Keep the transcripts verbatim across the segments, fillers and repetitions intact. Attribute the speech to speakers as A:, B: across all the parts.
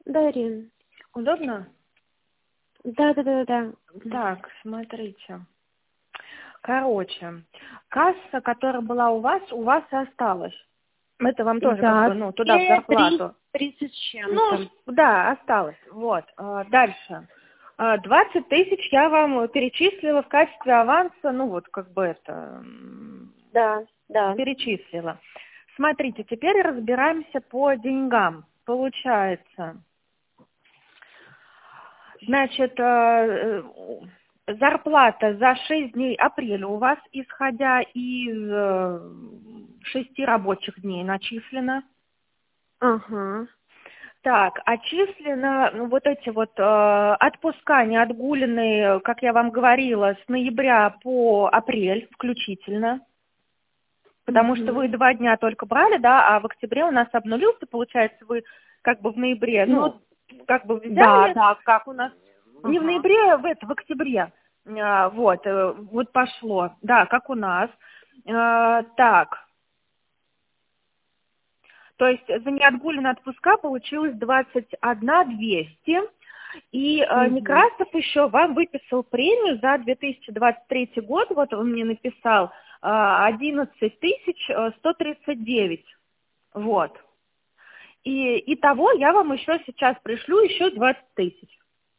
A: Да, Ирина.
B: Удобно?
A: Да, да, да, да.
B: Так, смотрите. Короче, касса, которая была у вас, у вас и осталась. Это вам тоже как
A: Да,
B: бы, ну, туда в
A: все
B: зарплату.
A: тридцать с
B: Ну,
A: чем-то.
B: да, осталось. Вот. А, Дальше. А, двадцать тысяч я вам перечислила в качестве аванса, ну вот как бы это, м,
A: Да, да.
B: перечислила. Смотрите, теперь разбираемся по деньгам. Получается, значит, э, э, зарплата за шесть дней апреля у вас, исходя из э, шести рабочих дней, начислена.
A: Ага.
B: Так, отчислено, ну, вот эти вот э, отпуска неотгуленные, как я вам говорила, с ноября по апрель включительно, потому что
A: Угу.
B: вы два дня только брали, да, а в октябре у нас обнулился, получается, вы как бы в ноябре, ну,
A: Ну,
B: как бы
A: да,
B: взяли,
A: да, как у нас?
B: не в
A: Ага.
B: ноябре, а в, это, в октябре, А, вот, э, вот пошло, да, как у нас. А, так, то есть за неотгуленные отпуска получилось двадцать одна двести. И э,
A: Угу.
B: Некрасов еще вам выписал премию за две тысячи двадцать третий год, вот он мне написал, э, одиннадцать тысяч сто тридцать девять. Вот. И итого я вам еще сейчас пришлю еще двадцать тысяч.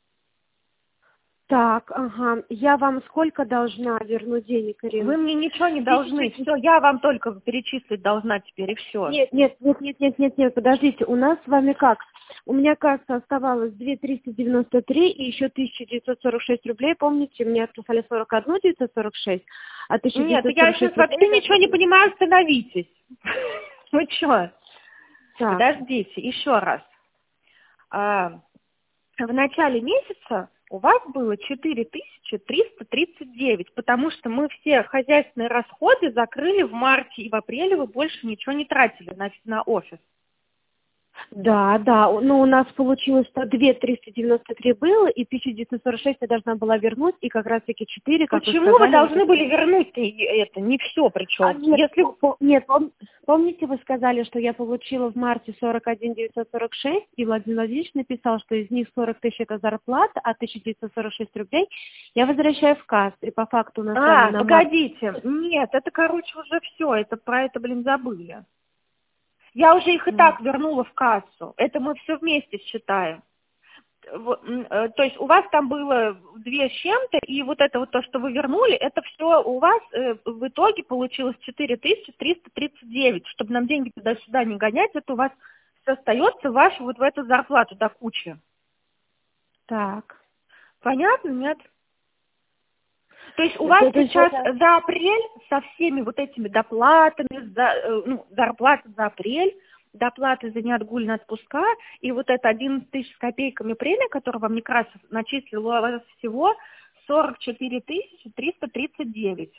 A: Так, ага. Я вам сколько должна вернуть денег,
B: Вы
A: Ирина?
B: мне ничего не должны,
A: Тысяча.
B: все, я вам только перечислить должна теперь, и все.
A: Нет, нет, нет, нет, нет, нет, нет, подождите, у нас с вами как? У меня касса оставалась две тысячи триста девяносто три и еще тысяча девятьсот сорок шесть рублей, помните, мне отписали сорок одна девятьсот сорок шесть, а тысяча
B: Нет,
A: девятьсот
B: я
A: сорок
B: сейчас
A: шесть
B: вообще
A: рублей
B: ничего не
A: должны...
B: понимаю, остановитесь. Вы что?
A: Так,
B: Подождите, еще раз. А, В начале месяца у вас было четыре тысячи триста тридцать девять, потому что мы все хозяйственные расходы закрыли в марте, и в апреле вы больше ничего не тратили на, на офис.
A: да, да, ну у нас получилось, что две тысячи триста девяносто три было, и тысяча девятьсот сорок шесть я должна была вернуть, и как раз-таки четыре, как вы
B: Почему вы
A: сказали, вот
B: должны
A: это
B: были
A: вот.
B: вернуть это? Не все
A: А
B: причем.
A: нет,
B: Если...
A: по- по- нет, пом- помните, вы сказали, что я получила в марте сорок один девятьсот сорок шесть, и Владимир Владимирович написал, что из них сорок тысяч это зарплата, а тысяча девятьсот сорок шесть рублей я возвращаю в кассу. И по факту у нас с вами
B: А,
A: на март.
B: погодите. Нет, это, короче, уже все. Это про это, блин, забыли. Я уже их и
A: М.
B: так вернула в кассу. Это мы все вместе считаем. Вот, м, э, то есть у вас там было две с чем-то, и вот это вот то, что вы вернули, это все у вас э, в итоге получилось четыре тысячи триста тридцать девять. Чтобы нам деньги туда-сюда не гонять, это у вас все остается вашу вот в эту зарплату до кучи.
A: Так.
B: Понятно, нет? То есть у вас
A: То, то есть
B: сейчас
A: это...
B: за апрель со всеми вот этими доплатами, за, э, ну, зарплата за апрель, доплаты за неотгульные отпуска, и вот это одиннадцать тысяч с копейками премия, которую вам Некрасов начислил, у вас всего сорок четыре тысячи триста тридцать девять.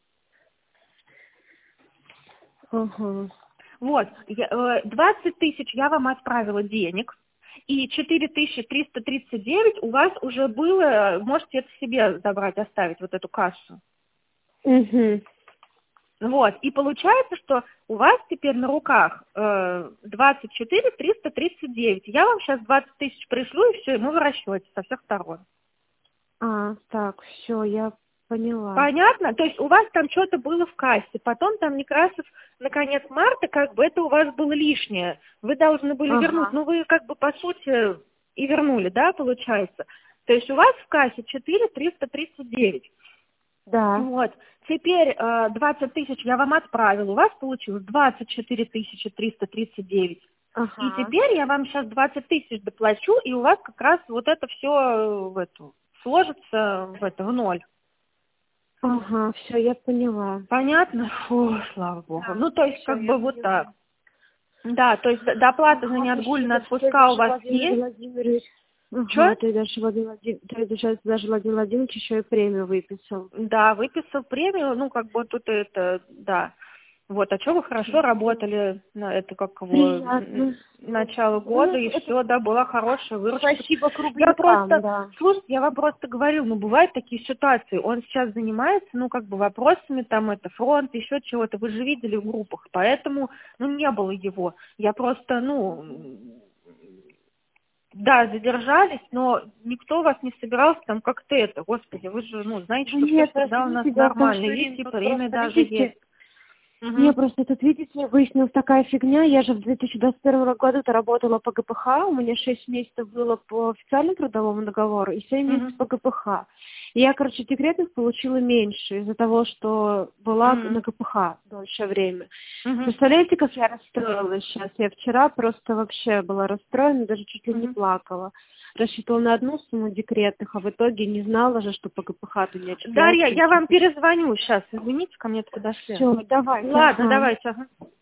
A: Ага.
B: Вот, я- э, двадцать тысяч я вам отправила денег, и четыре тысячи триста тридцать девять у вас уже было, можете это себе забрать, оставить, вот эту кассу.
A: Угу.
B: Вот, и получается, что у вас теперь на руках э, двадцать четыре триста тридцать девять. Я вам сейчас двадцать тысяч пришлю, и все, и мы в расчете со всех сторон.
A: А, так, все, я поняла.
B: Понятно? То есть у вас там что-то было в кассе, потом там Некрасов на конец марта, как бы это у вас было лишнее. Вы должны были вернуть,
A: Ага.
B: ну вы как бы по сути и вернули, да, получается? То есть у вас в кассе четыре триста тридцать девять.
A: Да.
B: Вот. Теперь э, двадцать тысяч я вам отправила, у вас получилось двадцать четыре тысячи триста тридцать девять. И
A: Ага.
B: теперь я вам сейчас двадцать тысяч доплачу, и у вас как раз вот это все в эту, сложится в это, в ноль.
A: Ага, все, я поняла.
B: Понятно? Фу, слава богу.
A: Да,
B: Ну, то есть,
A: все,
B: как
A: я
B: бы вот
A: поняла.
B: так. Да, то есть д- доплата за
A: Ага,
B: неотгульные
A: спасибо, что
B: отпуска у
A: даже
B: вас
A: Владимир
B: есть.
A: Владимирович...
B: Че?
A: Ага, то есть даже Владимир Владимирович, то есть даже даже Владимир Владимирович еще и премию выписал.
B: Да, выписал премию, ну, как бы тут это, да. Вот, а что вы хорошо работали, на это как его, н-
A: Приятно.
B: начало года,
A: Ну,
B: и
A: это
B: все, да, была хорошая выручка.
A: спасибо
B: Я
A: круглякам,
B: просто,
A: да.
B: слушайте, я вам просто говорил, ну, бывают такие ситуации, он сейчас занимается, ну, как бы вопросами, там, это, фронт, еще чего-то, вы же видели в группах, поэтому, ну, не было его. Я просто, ну, да, задержались, но никто вас не собирался там как-то это, господи, вы же, ну, знаете, что
A: Нет,
B: все всегда у нас
A: простите, дело в том,
B: нормально,
A: что,
B: есть,
A: Ирина,
B: типа,
A: тут
B: время
A: просто,
B: даже
A: видите,
B: есть. Угу.
A: Не, просто тут, видите, выяснилась такая фигня. Я же в две тысячи двадцать первом году-то работала по ГПХ. У меня шесть месяцев было по официальному трудовому договору и семь месяцев по ГПХ. И я, короче, декретных получила меньше из-за того, что была
B: Мгм.
A: на ГПХ дольшее время.
B: Мгм.
A: Представляете, как я расстроилась сейчас? Я вчера просто вообще была расстроена, даже чуть ли не
B: Мгм.
A: плакала. Рассчитывала на одну сумму декретных, а в итоге не знала же, что по ГПХ-то не отчисляются.
B: Дарья, я вам перезвоню сейчас, извините, ко мне подошли.
A: Все, давай.
B: Ладно,
A: Ага.
B: давайте. Ага.